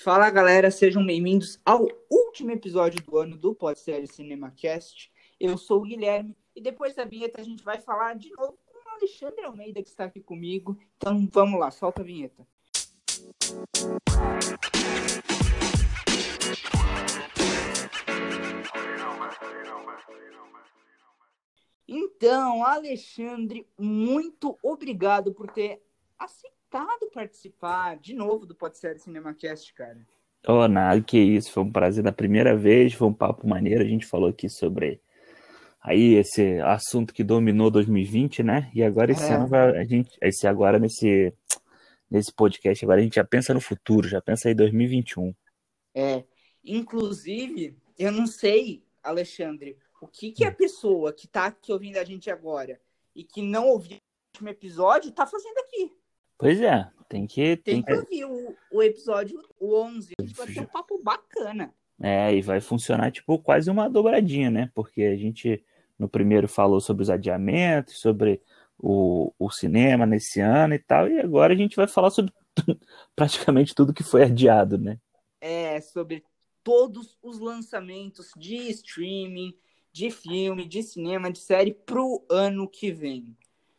Fala galera, sejam bem-vindos ao último episódio do ano do Podsérie CinemaCast. Eu sou o Guilherme e depois da vinheta a gente vai falar de novo com o Alexandre Almeida que está aqui comigo. Então vamos lá, solta a vinheta. Então, Alexandre, muito obrigado por ter aceitado participar de novo do Podsérie CinemaCast, cara. Oh, nada, que isso, foi um prazer da primeira vez, foi um papo maneiro, a gente falou aqui sobre aí esse assunto que dominou 2020, né? E agora esse ano nesse podcast, agora a gente já pensa no futuro, já pensa aí 2021. Inclusive, eu não sei, Alexandre, o que a pessoa que tá aqui ouvindo a gente agora e que não ouviu o último episódio tá fazendo aqui. Pois é, tem que ouvir o episódio 11. A gente vai ter um papo bacana. e vai funcionar tipo quase uma dobradinha, né? Porque a gente no primeiro falou sobre os adiamentos, sobre o cinema nesse ano e tal, e agora a gente vai falar sobre praticamente tudo que foi adiado, né? Sobre todos os lançamentos de streaming, de filme, de cinema, de série pro ano que vem.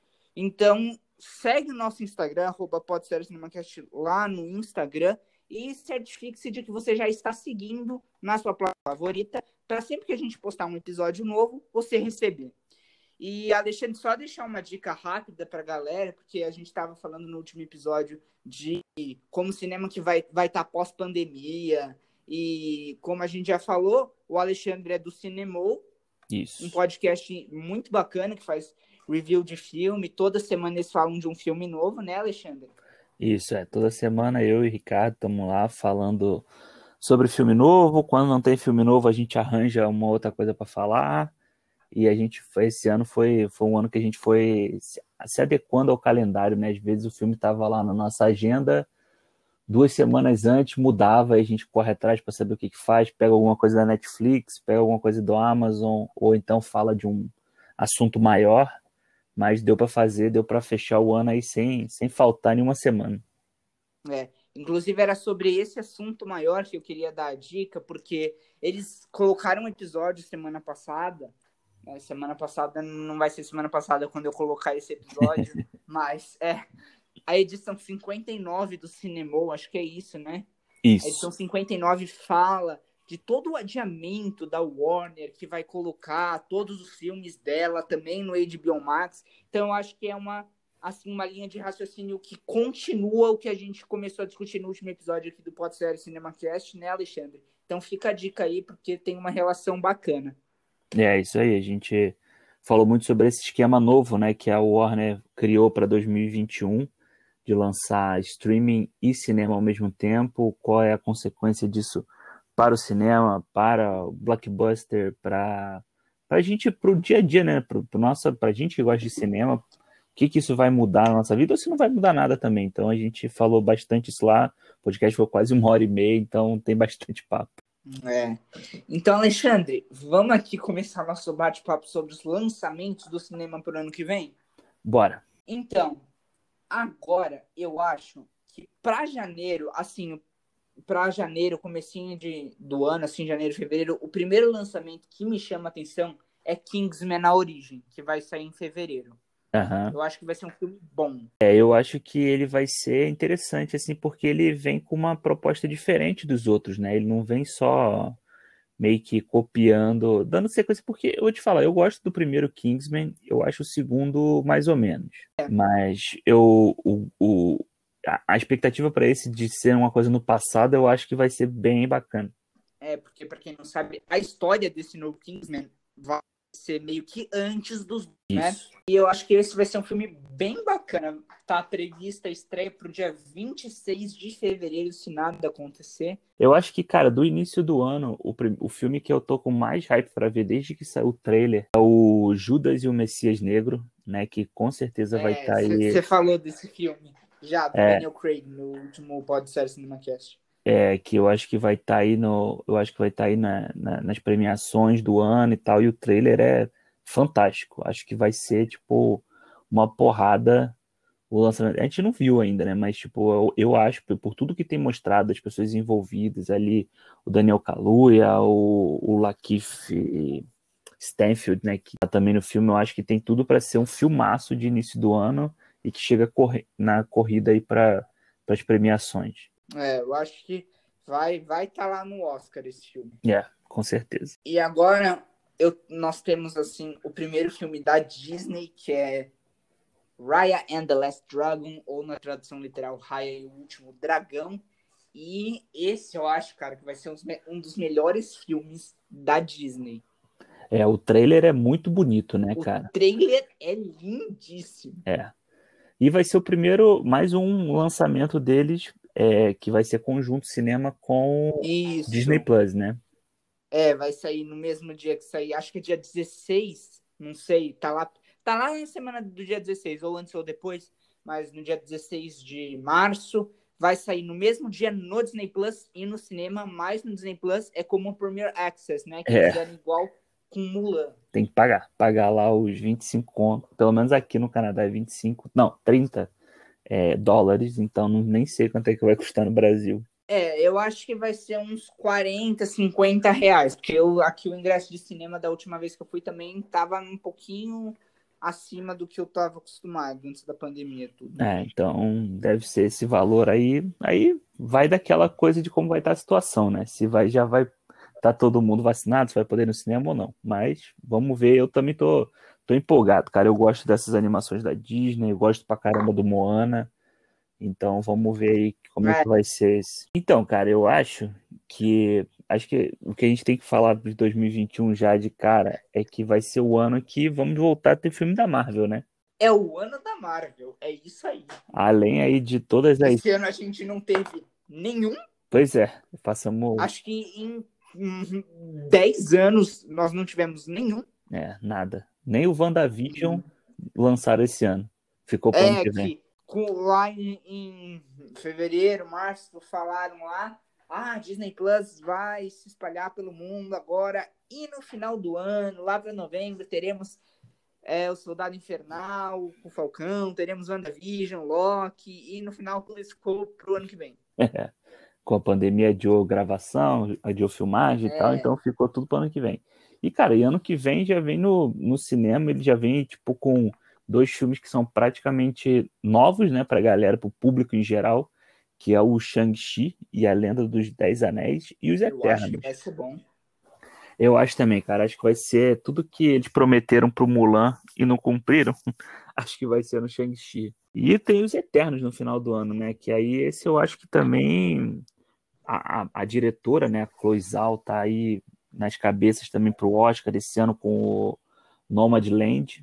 Então, segue o nosso Instagram, @PodSérieCinemaCast lá no Instagram e certifique-se de que você já está seguindo na sua plataforma favorita para sempre que a gente postar um episódio novo, você receber. E, Alexandre, só deixar uma dica rápida para a galera, porque a gente estava falando no último episódio de como o cinema que vai estar pós-pandemia, e como a gente já falou, o Alexandre é do Cinemol, um podcast muito bacana que faz review de filme. Toda semana eles falam de um filme novo, né, Alexandre? Isso, toda semana eu e o Ricardo estamos lá falando sobre filme novo. Quando não tem filme novo, a gente arranja uma outra coisa para falar. E esse ano foi um ano que a gente foi se adequando ao calendário, né? Às vezes o filme estava lá na nossa agenda, 2 semanas antes mudava e a gente corre atrás para saber o que faz, pega alguma coisa da Netflix, pega alguma coisa do Amazon, ou então fala de um assunto maior, mas deu para fechar o ano aí sem faltar nenhuma semana. Inclusive era sobre esse assunto maior que eu queria dar a dica, porque eles colocaram um episódio semana passada. Semana passada não vai ser semana passada quando eu colocar esse episódio, mas a edição 59 do Cinemol, acho que é isso, né? Isso. A edição 59 fala de todo o adiamento da Warner, que vai colocar todos os filmes dela também no HBO Max. Então, eu acho que é uma linha de raciocínio que continua o que a gente começou a discutir no último episódio aqui do Podsérie CinemaCast, né, Alexandre? Então, fica a dica aí, porque tem uma relação bacana. Isso aí, a gente falou muito sobre esse esquema novo, né, que a Warner criou para 2021, de lançar streaming e cinema ao mesmo tempo. Qual é a consequência disso para o cinema, para o blockbuster, para a gente, para o dia a dia, né, para a gente que gosta de cinema, o que isso vai mudar na nossa vida, ou se não vai mudar nada também. Então a gente falou bastante isso lá, o podcast foi quase 1h30, então tem bastante papo. Então, Alexandre, vamos aqui começar nosso bate-papo sobre os lançamentos do cinema para o ano que vem? Bora. Então, agora eu acho que para janeiro, comecinho do ano, assim, janeiro, fevereiro, o primeiro lançamento que me chama a atenção é Kingsman: A Origem, que vai sair em fevereiro. Uhum. Eu acho que vai ser um filme bom. Eu acho que ele vai ser interessante, assim, porque ele vem com uma proposta diferente dos outros, né? Ele não vem só meio que copiando, dando sequência, porque eu vou te falar, eu gosto do primeiro Kingsman, eu acho o segundo mais ou menos. Mas a expectativa para esse de ser uma coisa no passado, eu acho que vai ser bem bacana. Porque, para quem não sabe, a história desse novo Kingsman vai ser meio que antes dos, né? E eu acho que esse vai ser um filme bem bacana. Tá prevista a estreia pro dia 26 de fevereiro, se nada acontecer. Eu acho que, cara, do início do ano, o filme que eu tô com mais hype pra ver desde que saiu o trailer é o Judas e o Messias Negro, né? Que com certeza vai estar aí. Você falou desse filme já, do Daniel Craig, no último Podsérie CinemaCast. Que eu acho que vai estar aí nas premiações do ano e tal, e o trailer é fantástico. Acho que vai ser tipo uma porrada o lançamento. A gente não viu ainda, né? Mas, tipo, eu acho, por tudo que tem mostrado, as pessoas envolvidas ali, o Daniel Kaluuya, o Lakeith Stanfield, né? Que tá também no filme, eu acho que tem tudo para ser um filmaço de início do ano e que chega na corrida aí para as premiações. Eu acho que vai estar lá no Oscar esse filme. Com certeza. E agora nós temos assim o primeiro filme da Disney, que é Raya and the Last Dragon, ou na tradução literal, Raya e o Último Dragão. E esse eu acho, cara, que vai ser um dos melhores filmes da Disney. O trailer é muito bonito, né, cara? O trailer é lindíssimo. E vai ser o primeiro, mais um lançamento deles, que vai ser conjunto cinema com Isso. Disney Plus, né? Vai sair no mesmo dia que sair, acho que é dia 16, não sei, tá lá na semana do dia 16, ou antes ou depois, mas no dia 16 de março, vai sair no mesmo dia no Disney Plus e no cinema, mas no Disney Plus é como o Premier Access, né, que fizeram igual com Mulan. Tem que pagar lá os 25 conto, pelo menos aqui no Canadá é 25, não, 30 dólares, então nem sei quanto é que vai custar no Brasil. Eu acho que vai ser uns 40, 50 reais, porque aqui o ingresso de cinema da última vez que eu fui também tava um pouquinho acima do que eu tava acostumado antes da pandemia, tudo. Então deve ser esse valor aí vai daquela coisa de como vai estar a situação, né? Se já vai estar todo mundo vacinado, se vai poder ir no cinema ou não. Mas vamos ver, eu também tô empolgado, cara. Eu gosto dessas animações da Disney, eu gosto pra caramba do Moana. Então vamos ver aí como é que vai ser esse. Então, cara, eu acho que o que a gente tem que falar de 2021 já de cara é que vai ser o ano que vamos voltar a ter filme da Marvel, né? É o ano da Marvel, é isso aí. Além aí de todas as... Esse ano a gente não teve nenhum. Pois é, passamos... Acho que em 10 anos nós não tivemos nenhum. Nada. Nem o WandaVision lançaram esse ano. Ficou para ano que vem. Lá em fevereiro, março, falaram lá, a Disney Plus vai se espalhar pelo mundo agora, e no final do ano, lá para novembro, teremos o Soldado Infernal, o Falcão, teremos WandaVision, Loki, e no final tudo isso ficou pro ano que vem. Com a pandemia adiou gravação, adiou filmagem e tal, então ficou tudo para ano que vem. E, cara, e ano que vem já vem no cinema, ele já vem, tipo, com 2 filmes que são praticamente novos, né, pra galera, pro público em geral, que é o Shang-Chi e a Lenda dos 10 Anéis e os Eternos. Eu acho que vai ser bom. Eu acho também, cara, acho que vai ser tudo que eles prometeram pro Mulan e não cumpriram, acho que vai ser no Shang-Chi. E tem os Eternos no final do ano, né, que aí esse eu acho que também... A diretora, né, a Chloe Zhao, tá aí nas cabeças também pro Oscar esse ano com o Nomadland.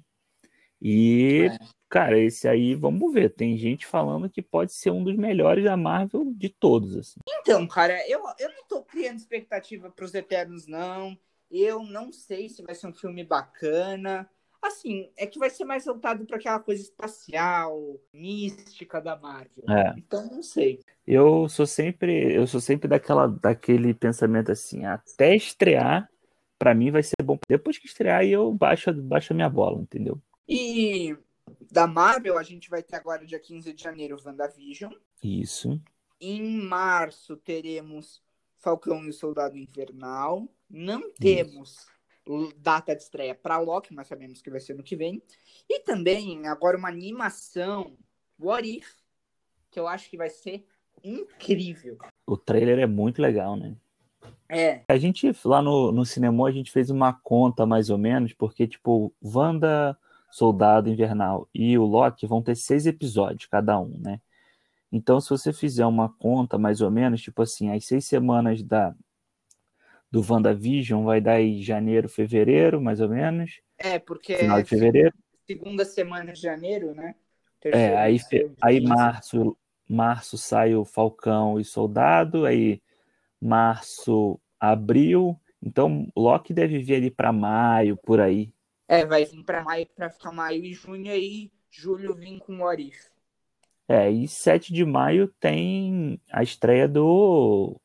E, cara, esse aí, vamos ver. Tem gente falando que pode ser um dos melhores da Marvel de todos, assim. Então, cara, eu não tô criando expectativa pros Eternos, não. Eu não sei se vai ser um filme bacana. Assim, é que vai ser mais voltado para aquela coisa espacial, mística da Marvel. Então, não sei. Eu sou sempre daquele pensamento assim, até estrear, pra mim vai ser bom. Depois que estrear, aí eu baixo a minha bola, entendeu? E da Marvel, a gente vai ter agora, dia 15 de janeiro, WandaVision. Isso. Em março, teremos Falcão e o Soldado Invernal. Não temos data de estreia para Loki, mas sabemos que vai ser no que vem. E também, agora, uma animação, What If, que eu acho que vai ser incrível. O trailer é muito legal, né? A gente, lá no cinema, a gente fez uma conta, mais ou menos, porque, tipo, Wanda, Soldado Invernal e o Loki vão ter 6 episódios, cada um, né? Então, se você fizer uma conta, mais ou menos, tipo assim, as 6 semanas do WandaVision vai dar aí janeiro, fevereiro, mais ou menos. Porque final de fevereiro. Segunda semana de janeiro, né? Aí março sai o Falcão e Soldado, aí março, abril, então Loki deve vir ali para maio, por aí. Vai vir para maio, para ficar maio e junho, aí julho vim com o What If. E 7 de maio tem a estreia do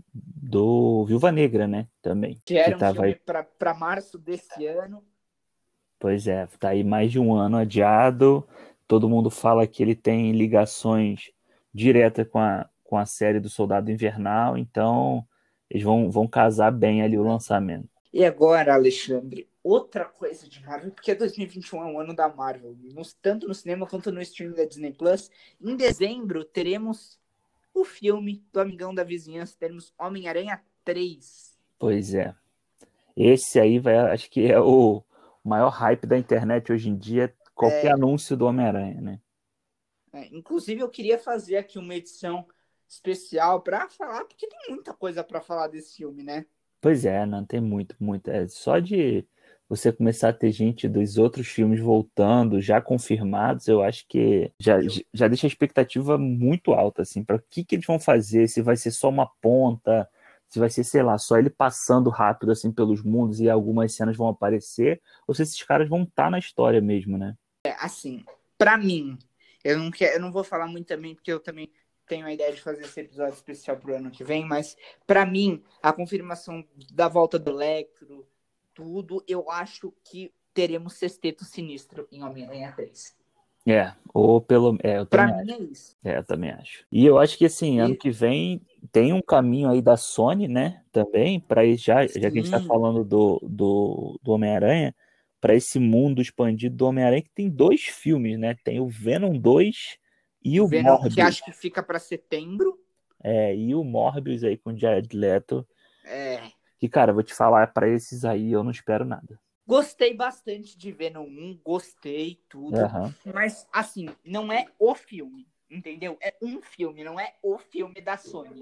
Viúva Negra, né, também. Que era um filme para março desse ano. Pois é, tá aí mais de um ano adiado, todo mundo fala que ele tem ligações diretas com a série do Soldado Invernal, então eles vão casar bem ali o lançamento. E agora, Alexandre, outra coisa de Marvel, porque 2021 é um ano da Marvel, tanto no cinema quanto no streaming da Disney Plus. Em dezembro, teremos o filme do Amigão da Vizinhança, teremos Homem-Aranha 3. Pois é. Esse aí acho que é o maior hype da internet hoje em dia, qualquer anúncio do Homem-Aranha, né? Inclusive, eu queria fazer aqui uma edição especial para falar, porque tem muita coisa para falar desse filme, né? Pois é, não tem muito. É só de você começar a ter gente dos outros filmes voltando, já confirmados, eu acho que já deixa a expectativa muito alta, assim, para o que eles vão fazer, se vai ser só uma ponta, se vai ser, sei lá, só ele passando rápido, assim, pelos mundos e algumas cenas vão aparecer, ou se esses caras vão estar na história mesmo, né? Assim, para mim, eu não vou falar muito também, porque eu também tenho a ideia de fazer esse episódio especial pro ano que vem, mas para mim, a confirmação da volta do Electro, tudo, eu acho que teremos Sexteto Sinistro em Homem-Aranha 3. Ou pelo... eu Pra também mim acho. é isso. Eu também acho. E eu acho que, assim, ano que vem tem um caminho aí da Sony, né, também, para já que a gente está falando do Homem-Aranha, para esse mundo expandido do Homem-Aranha, que tem 2 filmes, né? Tem o Venom 2 e o Venom, Morbius. que acho que fica para setembro. E o Morbius aí com o Jared Leto. É. Que, cara, vou te falar, para esses aí eu não espero nada. Gostei bastante de Venom 1, gostei, tudo. Uhum. Mas, assim, não é o filme, entendeu? É um filme, não é o filme da Sony.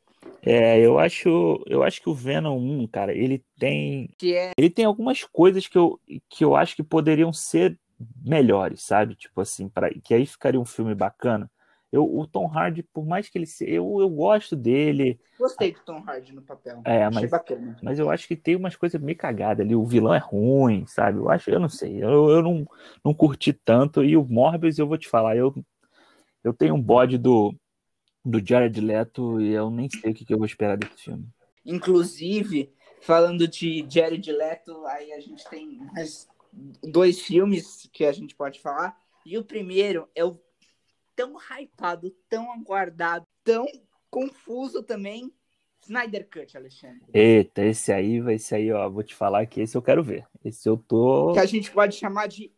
Eu acho que o Venom 1, cara, ele tem algumas coisas que eu acho que poderiam ser melhores, sabe? Tipo assim, que aí ficaria um filme bacana. O Tom Hardy, por mais que ele seja, eu gosto dele. Gostei do Tom Hardy no papel. Achei bacana. Mas eu acho que tem umas coisas meio cagadas ali. O vilão é ruim, sabe? Eu não sei. Eu não curti tanto. E o Morbius, eu vou te falar, eu tenho um bode do Jared Leto e eu nem sei o que eu vou esperar desse filme. Inclusive, falando de Jared Leto, aí a gente tem mais 2 filmes que a gente pode falar. E o primeiro é o tão hypado, tão aguardado, tão confuso também, Snyder Cut, Alexandre. Eita, esse aí, ó, vou te falar que esse eu quero ver. Esse eu tô... Que a gente pode chamar de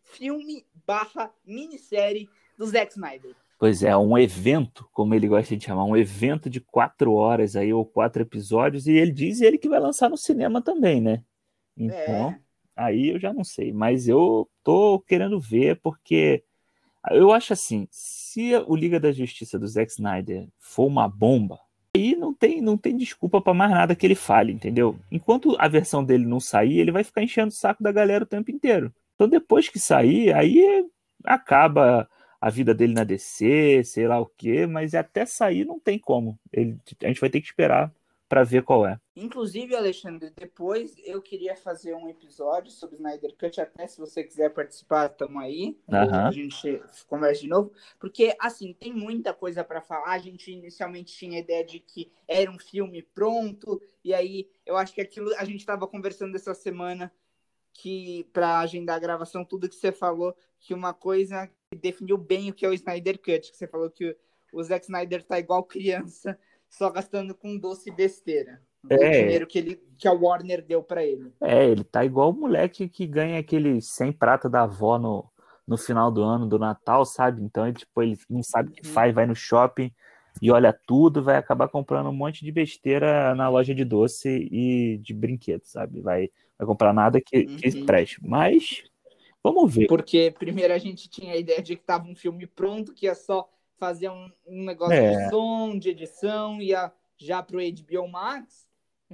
filme/minissérie do Zack Snyder. Pois é, um evento, como ele gosta de chamar, um evento de 4 horas aí, ou 4 episódios, e ele diz ele que vai lançar no cinema também, né? Então, aí eu já não sei, mas eu tô querendo ver, porque eu acho assim, se o Liga da Justiça do Zack Snyder for uma bomba, aí não tem desculpa para mais nada que ele fale, entendeu? Enquanto a versão dele não sair, ele vai ficar enchendo o saco da galera o tempo inteiro. Então depois que sair, aí acaba a vida dele na DC, sei lá o quê, mas até sair não tem como. A gente vai ter que esperar para ver qual é. Inclusive, Alexandre, depois eu queria fazer um episódio sobre Snyder Cut, até se você quiser participar, estamos aí. A gente conversa de novo, porque, assim, tem muita coisa para falar. A gente inicialmente tinha a ideia de que era um filme pronto, e aí eu acho que aquilo a gente estava conversando essa semana, que para agendar a gravação, tudo que você falou, que uma coisa que definiu bem o que é o Snyder Cut, que você falou que o Zack Snyder tá igual criança, só gastando com doce e besteira. O dinheiro que a Warner deu para ele. Ele tá igual o moleque que ganha aquele 100 prata da avó no final do ano, do Natal, sabe? Então ele não sabe o que faz, vai no shopping e olha tudo, vai acabar comprando um monte de besteira na loja de doce e de brinquedos, sabe? Vai comprar nada que preste. Mas vamos ver. Porque primeiro a gente tinha a ideia de que tava um filme pronto, que ia só fazer um negócio de som, de edição, ia já pro HBO Max.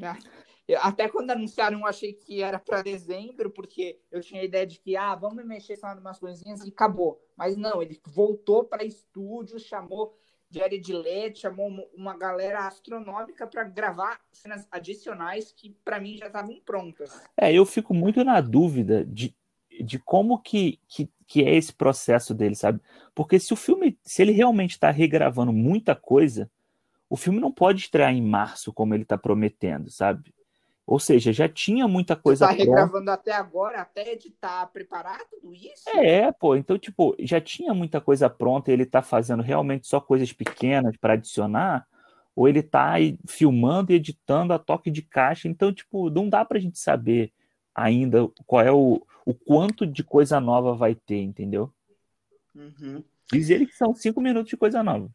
Até quando anunciaram, eu achei que era para dezembro, porque eu tinha a ideia de que, vamos mexer só em umas coisinhas e acabou. Mas não, ele voltou para estúdio, chamou Jared Leto, chamou uma galera astronômica para gravar cenas adicionais que para mim já estavam prontas. Eu fico muito na dúvida de como que é esse processo dele, sabe? Porque se ele realmente está regravando muita coisa, o filme não pode estrear em março, como ele está prometendo, sabe? Ou seja, já tinha muita Você coisa tá pronta. regravando até agora, até editar, preparar tudo isso? Pô, então, tipo, já tinha muita coisa pronta e ele tá fazendo realmente só coisas pequenas para adicionar, ou ele tá aí filmando e editando a toque de caixa, então, tipo, não dá pra gente saber ainda qual é o quanto de coisa nova vai ter, entendeu? Uhum. Diz ele que são 5 minutos de coisa nova.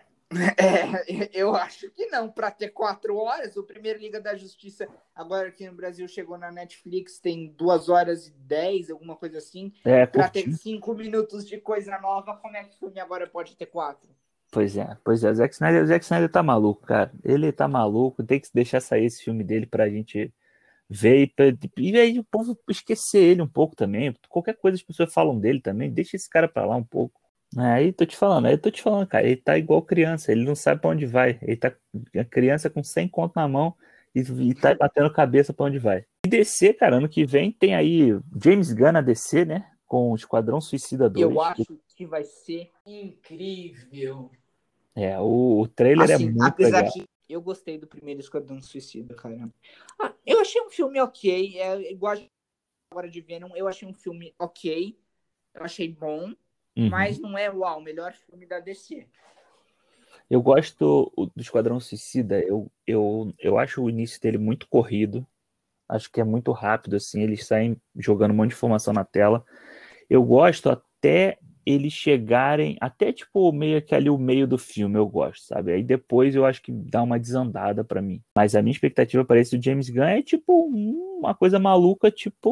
Eu acho que não. Para ter 4 horas, o primeiro Liga da Justiça, agora aqui no Brasil, chegou na Netflix, tem 2 horas e 10, alguma coisa assim. É, Para ter curtinho. 5 minutos de coisa nova, como é que o filme agora pode ter 4? Pois é, o Zack Snyder tá maluco, cara. Ele tá maluco, tem que deixar sair esse filme dele pra gente ver e aí o povo esquecer ele um pouco também. Qualquer coisa as pessoas falam dele também, deixa esse cara pra lá um pouco. Aí tô te falando, cara, ele tá igual criança, ele não sabe pra onde vai. Ele tá a criança com 100 conto na mão e tá batendo cabeça pra onde vai. E DC, cara, ano que vem tem aí James Gunn na DC, né? Com o Esquadrão Suicida Eu 2. acho que vai ser incrível. O trailer é Assim, muito apesar legal. que eu gostei do primeiro Esquadrão Suicida, cara. Eu achei um filme ok. É igual agora de Venom, eu achei um filme ok. Eu achei bom, Uhum. mas não é uau, o melhor filme da DC. Eu gosto do Esquadrão Suicida, eu acho o início dele muito corrido, acho que é muito rápido, assim, eles saem jogando um monte de informação na tela. Eu gosto até eles chegarem, até tipo meio que ali o meio do filme, eu gosto, sabe? Aí depois eu acho que dá uma desandada pra mim. Mas a minha expectativa para esse do James Gunn é tipo uma coisa maluca,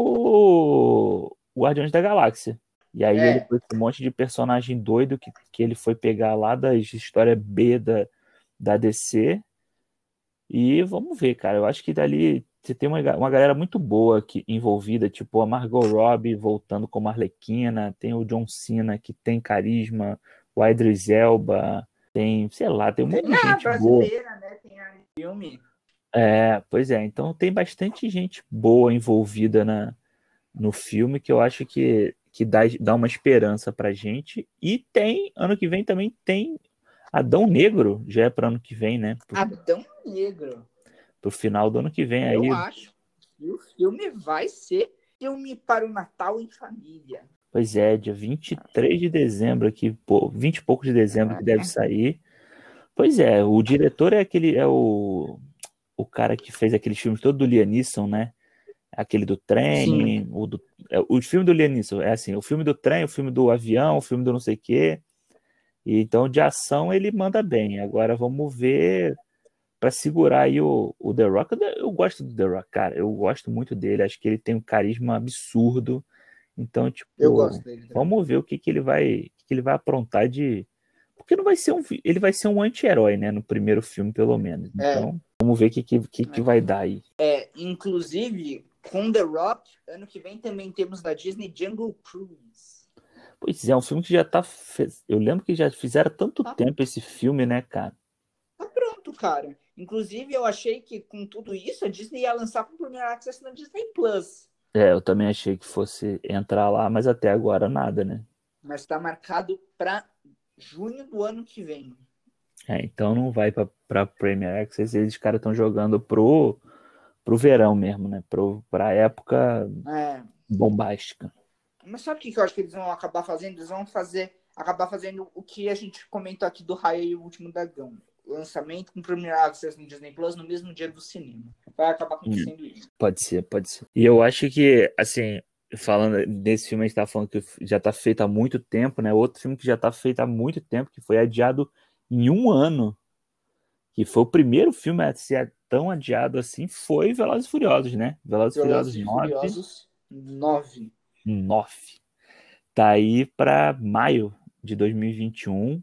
tipo o Guardiões da Galáxia. E aí ele É, foi com um monte de personagem doido que ele foi pegar lá das histórias B da DC. E vamos ver, cara. Eu acho que dali você tem uma galera muito boa aqui envolvida, tipo a Margot Robbie voltando como Arlequina, tem o John Cena que tem carisma, o Idris Elba, tem, sei lá, tem um tem monte de a gente boa. brasileira, né? Tem a filme. Pois é, então tem bastante gente boa envolvida no filme que eu acho que dá uma esperança pra gente. E tem, ano que vem também tem Adão Negro, já é para ano que vem, né? Adão Negro. Pro final do ano que vem Eu aí. acho que o filme vai ser filme para o Natal em família. Pois é, dia 23 de dezembro aqui, pô, 20 e pouco de dezembro que deve sair. Pois é, o diretor é o cara que fez aqueles filmes todo do Liam Neeson, né? Aquele do Sim. trem, o filme do Liam Neeson, é assim, o filme do trem, o filme do avião, o filme do não sei o quê. E então de ação ele manda bem. Agora vamos ver para segurar aí o The Rock. Eu gosto do The Rock, cara, eu gosto muito dele, acho que ele tem um carisma absurdo. Então, Eu gosto tipo, dele também. vamos ver o que ele vai aprontar de. Porque não vai ser ele vai ser um anti-herói, né? No primeiro filme, pelo menos. É, Então, vamos ver o que vai dar aí. inclusive, com The Rock, ano que vem também temos da Disney Jungle Cruise. Pois é, um filme que já tá. Eu lembro que já fizeram tanto Tá, tempo esse filme, né, cara? tá pronto, cara. Inclusive, eu achei que com tudo isso, a Disney ia lançar com o primeiro Access na Disney Plus. Eu também achei que fosse entrar lá, mas até agora nada, né? Mas está marcado para junho do ano que vem. Então não vai pra Premier Access, eles caras estão jogando pro verão mesmo, né? Pra época É, bombástica. mas sabe o que eu acho que eles vão acabar fazendo? Eles vão acabar fazendo o que a gente comentou aqui do Raya e o Último Dragão. Lançamento com Premier Access no Disney Plus no mesmo dia do cinema. Vai acabar acontecendo isso. Pode ser, pode ser. E eu acho que, assim, falando desse filme, a gente tá falando que já tá feito há muito tempo, né? Outro filme que já tá feito há muito tempo, que foi adiado em um ano, que foi o primeiro filme a ser tão adiado assim, foi Velozes e Furiosos, né? Velozes e Furiosos Velozes e 9, Furiosos 9. 9. Tá aí pra maio de 2021.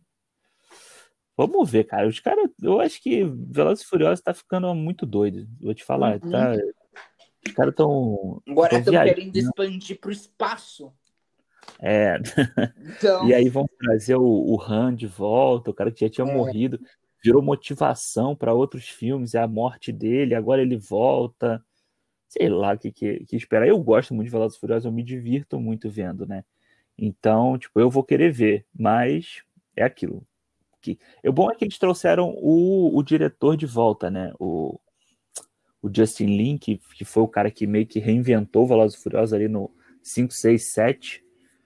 Vamos ver, cara. Eu acho que Velozes e Furiosos tá ficando muito doido. Vou te falar, Uhum. os caras tão Agora estão viajando. querendo expandir para o espaço. É, Então, e aí vão trazer o Han de volta, o cara que já tinha morrido, virou motivação para outros filmes, é a morte dele, agora ele volta. Sei lá o que esperar. Eu gosto muito de Velozes e Furiosos, eu me divirto muito vendo, né? Então, tipo, eu vou querer ver, mas é aquilo. O bom é que eles trouxeram o diretor de volta, né? o Justin Lin, que foi o cara que meio que reinventou Velozes e Furiosos ali no 5, 6, 7.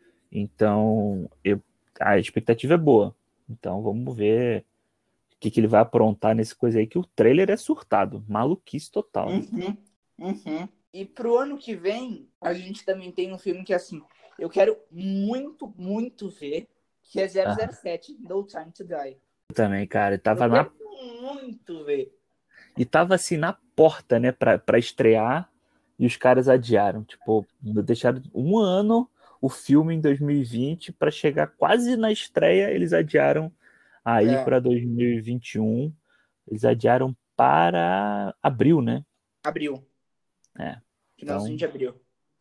Então, a expectativa é boa. Então, vamos ver o que ele vai aprontar nesse coisa aí, que o trailer é surtado. Maluquice total. Uhum, uhum. E pro ano que vem, a gente também tem um filme que, assim, eu quero muito, muito ver, que é Ah, 007, No Time to Die. também, cara. Eu quero muito ver. E tava assim na porta, né, pra estrear, e os caras adiaram. Tipo, deixaram um ano o filme em 2020 para chegar quase na estreia, eles adiaram aí É, para 2021. Eles adiaram para abril, né? abril, É. finalzinho Então, de abril.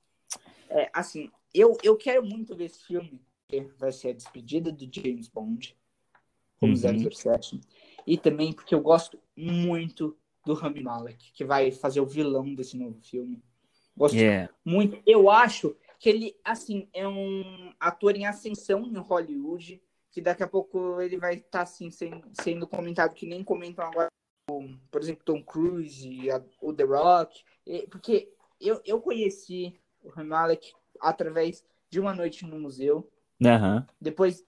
É, assim, eu quero muito ver esse filme, que vai ser a despedida do James Bond, como uhum, 007. E também porque eu gosto muito do Rami Malek, que vai fazer o vilão desse novo filme. Gosto é, muito. Eu acho que ele, assim, é um ator em ascensão em Hollywood, que daqui a pouco ele vai estar, assim, sendo comentado que nem comentam agora, por exemplo, Tom Cruise e o The Rock. Porque eu conheci o Rami Malek através de Uma Noite no Museu. aham, Depois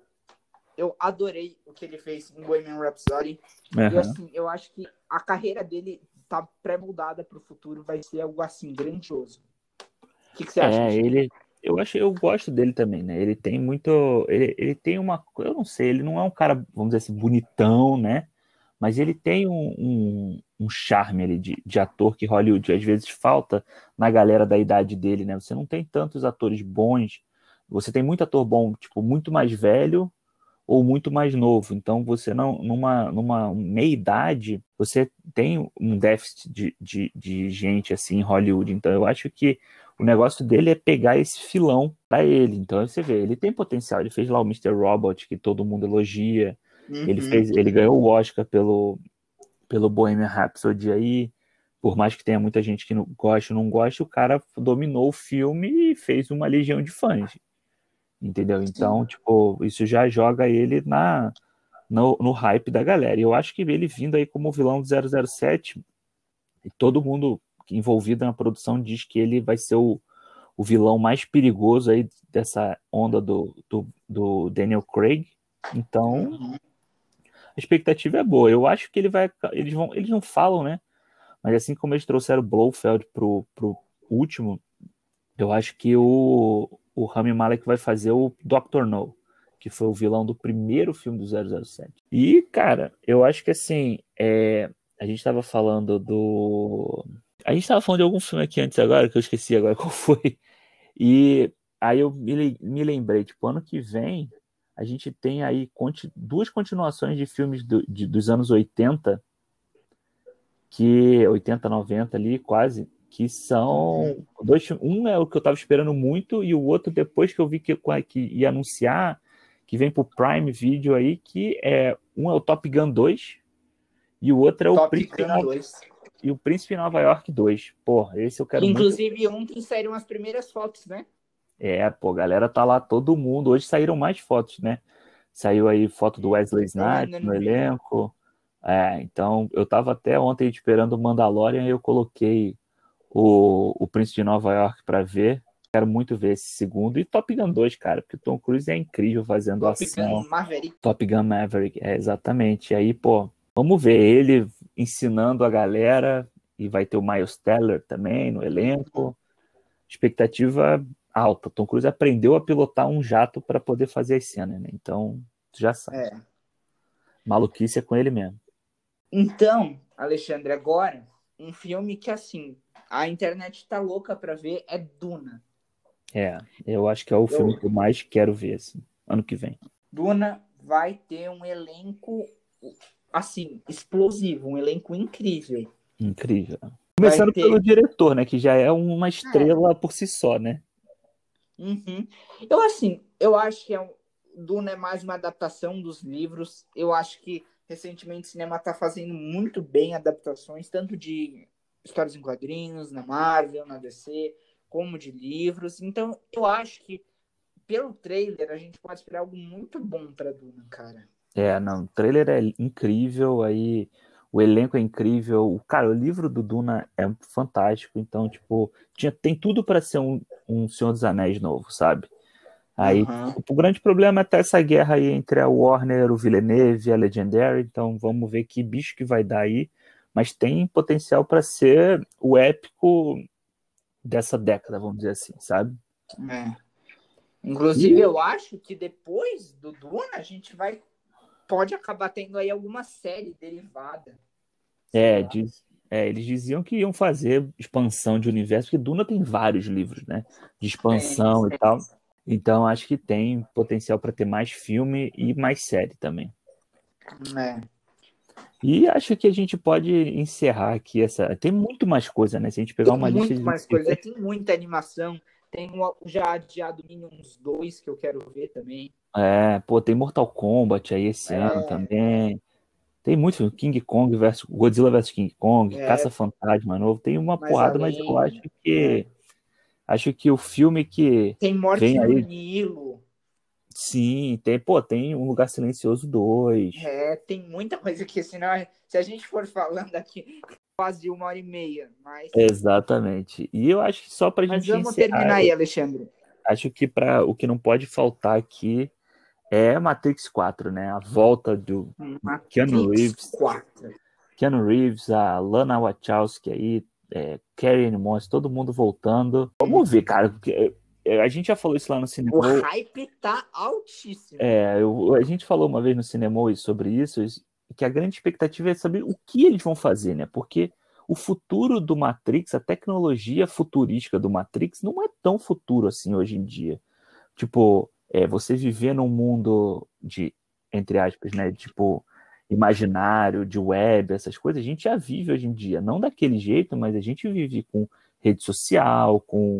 eu adorei o que ele fez em Bohemian Rhapsody. E aham. assim, eu acho que a carreira dele tá pré-moldada para o futuro, vai ser algo assim grandioso. O que você acha, É, Alexandre? eu gosto dele também, né? Ele tem muito, ele tem uma, eu não sei, ele não é um cara, vamos dizer assim, bonitão, né? Mas ele tem um charme ali de ator que Hollywood às vezes falta na galera da idade dele, né? Você não tem tantos atores bons, você tem muito ator bom, tipo, muito mais velho ou muito mais novo. Então você não, numa meia idade, você tem um déficit de gente assim em Hollywood. Então eu acho que o negócio dele é pegar esse filão para ele. Então você vê, ele tem potencial. Ele fez lá o Mr. Robot, que todo mundo elogia. Uhum. Ele ganhou o Oscar pelo Bohemian Rhapsody aí. Por mais que tenha muita gente que não gosta ou não gosta, o cara dominou o filme e fez uma legião de fãs. Entendeu? Sim. Então, tipo, isso já joga ele no hype da galera. E eu acho que ele vindo aí como vilão do 007, e todo mundo envolvido na produção diz que ele vai ser o vilão mais perigoso aí dessa onda do Daniel Craig. Então, Uhum. a expectativa é boa. Eu acho que eles não falam, né? Mas assim como eles trouxeram o Blofeld pro último, eu acho que o Rami Malek vai fazer o Dr. No, que foi o vilão do primeiro filme do 007. E, cara, eu acho que assim, a gente tava falando do. A gente tava falando de algum filme aqui antes agora, que eu esqueci agora qual foi. E aí eu me lembrei, tipo, ano que vem a gente tem aí duas continuações de filmes dos anos 80 que 80, 90 ali, quase, que são Uhum. dois, um é o que eu tava esperando muito e o outro depois que eu vi que ia anunciar, que vem pro Prime Video aí, que é um é o Top Gun 2 e o outro é Top Gun 2. O Príncipe Nova York 2. Porra, esse eu Que quero muito. inclusive ontem saíram as primeiras fotos, né? Pô, galera tá lá todo mundo. Hoje saíram mais fotos, né? Saiu aí foto do Wesley Eu Snipes ainda no não vi. elenco. Então eu tava até ontem esperando o Mandalorian e eu coloquei o Príncipe de Nova York para ver. Quero muito ver esse segundo. E Top Gun 2, cara, porque o Tom Cruise é incrível fazendo Top ação. Gun Maverick. Top Gun Maverick, exatamente. E aí, pô, vamos ver ele ensinando a galera. E vai ter o Miles Teller também no elenco. Expectativa alta. O Tom Cruise aprendeu a pilotar um jato para poder fazer as cenas, né? Então, tu já sabe. É. Maluquice é com ele mesmo. Então, Alexandre, agora, um filme que, assim, a internet tá louca pra ver é Duna. Eu acho que é o filme Eu, que eu mais quero ver, assim, ano que vem. Duna vai ter um elenco, assim, explosivo, um elenco incrível. Incrível. Vai Começando pelo ter. diretor, né? Que já é uma É, estrela por si só, né? uhum. Eu, assim, eu acho que Duna é mais uma adaptação dos livros. Eu acho que recentemente o cinema tá fazendo muito bem adaptações, tanto de histórias em quadrinhos, na Marvel, na DC, como de livros. Então, eu acho que pelo trailer a gente pode esperar algo muito bom para Duna, cara. Não, o trailer é incrível, aí O elenco é incrível. Cara, o livro do Duna é fantástico. Então, tipo, tem tudo para ser um Senhor dos Anéis novo, sabe? Aí, Aham. o grande problema é tá essa guerra aí entre a Warner, o Villeneuve e a Legendary. Então, vamos ver que bicho que vai dar aí. Mas tem potencial para ser o épico dessa década, vamos dizer assim, sabe? É. Inclusive, E eu acho que depois do Duna, a gente pode acabar tendo aí alguma série derivada. Sei é, lá. diz, eles diziam que iam fazer expansão de universo, porque Duna tem vários livros, né? De Tem. expansão e tal. Então acho que tem potencial para ter mais filme e mais série também. É. E acho que a gente pode encerrar aqui essa. Tem muito mais coisa, né? Se a gente pegar Tem uma lista muito de. mais coisa, tem muita animação. Tem o já adiado Minions 2 que eu quero ver também. Pô, tem Mortal Kombat aí esse ano É, também. Tem muito filme. King Kong versus Godzilla versus King Kong, é, Caça-Fantasma novo. Tem uma mais porrada, mas eu além. É. acho que o filme que Tem Morte vem no aí. Nilo. Sim, tem Um Lugar Silencioso 2. É, tem muita coisa que, senão, se a gente for falando aqui, quase 1 hora e meia. Exatamente. E eu acho que só pra Mas gente vamos encerrar, terminar aí, Alexandre. acho que para o que não pode faltar aqui é Matrix 4, né? A volta do Keanu Matrix Reeves, 4. A Lana Wachowski aí, Carrie Moss, todo mundo voltando. Vamos ver, cara, porque a gente já falou isso lá no cinema. O hype tá altíssimo. A gente falou uma vez no cinema sobre isso, que a grande expectativa é saber o que eles vão fazer, né? Porque o futuro do Matrix, a tecnologia futurística do Matrix, não é tão futuro assim hoje em dia. Tipo, você viver num mundo de, entre aspas, né? Tipo, imaginário, de web, essas coisas, a gente já vive hoje em dia. Não daquele jeito, mas a gente vive com rede social, com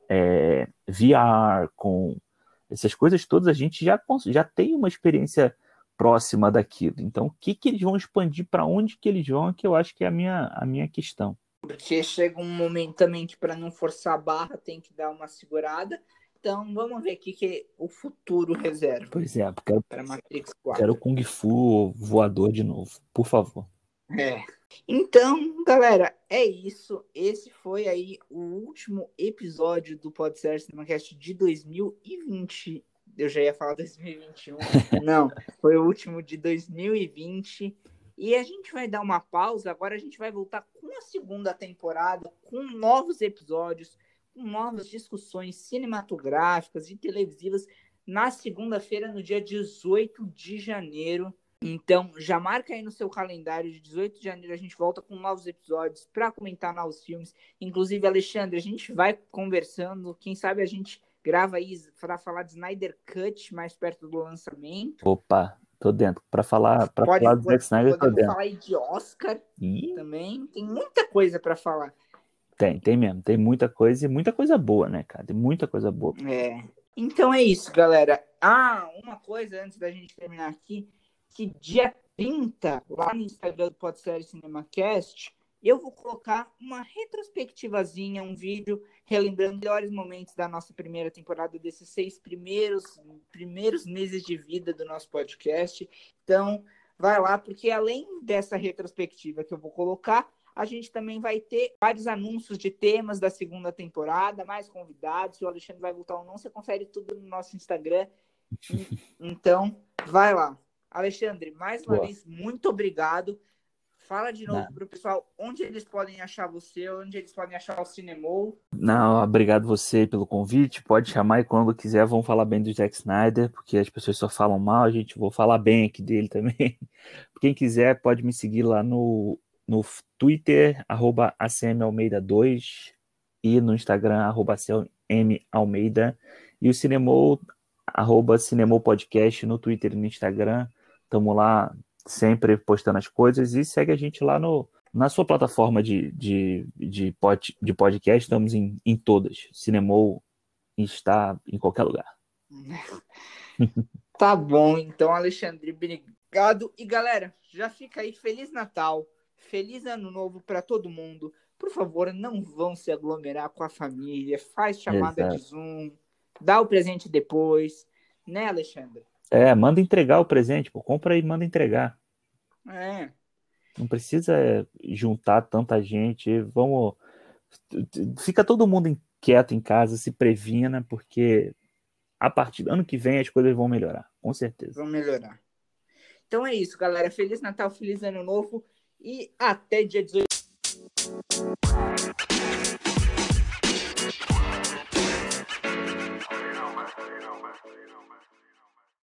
VR, com essas coisas todas, a gente já tem uma experiência próxima daquilo. Então, o que que eles vão expandir, para onde que eles vão, é que eu acho que é a minha questão. Porque chega um momento também que, para não forçar a barra, tem que dar uma segurada. Então, vamos ver o que o futuro reserva Pois é, porque para Matrix quero 4. Kung Fu voador de novo, por favor. É. Então, galera, é isso. Esse foi aí o último episódio do Podser CinemaCast de 2020. Eu já ia falar 2021. Não, foi o último de 2020. E a gente vai dar uma pausa. Agora a gente vai voltar com a segunda temporada, com novos episódios, com novas discussões cinematográficas e televisivas na segunda-feira, no dia 18 de janeiro. Então, já marca aí no seu calendário, de 18 de janeiro a gente volta com novos episódios para comentar novos filmes. Inclusive, Alexandre, a gente vai conversando, quem sabe a gente grava aí para falar de Snyder Cut mais perto do lançamento. Opa, tô dentro. Para falar do Zack Snyder, tô Podemos dentro. falar aí de Oscar E também. Tem muita coisa para falar. tem mesmo. Tem muita coisa e muita coisa boa, né, cara? Tem muita coisa boa. É. Então é isso, galera. Ah, uma coisa antes da gente terminar aqui, que dia 30 lá no Instagram do Podsérie CinemaCast, eu vou colocar uma retrospectivazinha, um vídeo relembrando melhores momentos da nossa primeira temporada, desses 6 primeiros meses de vida do nosso podcast. Então, vai lá, porque além dessa retrospectiva que eu vou colocar, a gente também vai ter vários anúncios de temas da segunda temporada, mais convidados. Se o Alexandre vai voltar ou não, você confere tudo no nosso Instagram. Então, vai lá. Alexandre, mais uma Boa. vez, muito obrigado. Fala de novo Não, para o pessoal onde eles podem achar você, onde eles podem achar o Cinemol. não, obrigado você pelo convite. Pode chamar e quando quiser, vamos falar bem do Zack Snyder, porque as pessoas só falam mal, a gente vou falar bem aqui dele também. Quem quiser, pode me seguir lá no Twitter, @ACMAlmeida2 e no Instagram, @ACMAlmeida. E o Cinemol, @Cinemol Podcast no Twitter e no Instagram. Estamos lá sempre postando as coisas e segue a gente lá na sua plataforma de podcast. Estamos em todas. Cinemol está em qualquer lugar. Tá bom, então, Alexandre, obrigado. E galera, já fica aí, Feliz Natal, Feliz Ano Novo para todo mundo. Por favor, não vão se aglomerar com a família, faz chamada de Exato. Zoom, dá o presente depois, né, Alexandre? Manda entregar o presente, pô. Compra aí, manda entregar. É. Não precisa juntar tanta gente. Vamos. Fica todo mundo quieto em casa, se previna, porque a partir do ano que vem as coisas vão melhorar, com certeza. Vão melhorar. Então é isso, galera. Feliz Natal, feliz Ano Novo e até dia 18.